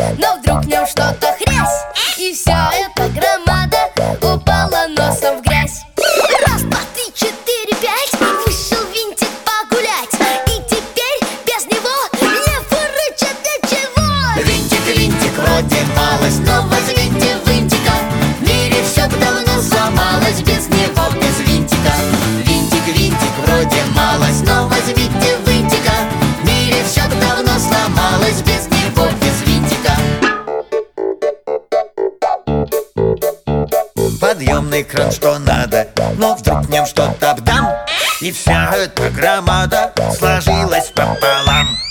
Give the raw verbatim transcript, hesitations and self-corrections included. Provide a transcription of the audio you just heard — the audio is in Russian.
но вдруг в нем что-то хрясь, и вся эта громада упала носом в грязь. Раз, два, три, четыре, пять, вышел винтик погулять, и теперь без него не фурычит ничего. Винтик, винтик, вроде малость, но возьмите винтика. В мире все давно сломалось без него, без винтика. Винтик, винтик, вроде малость, но возьмите винтика. В мире все давно сломалось без него, без винтика. Подъемный кран, что надо, но вдруг в нем что-то бдам, и вся эта громада сложилась пополам.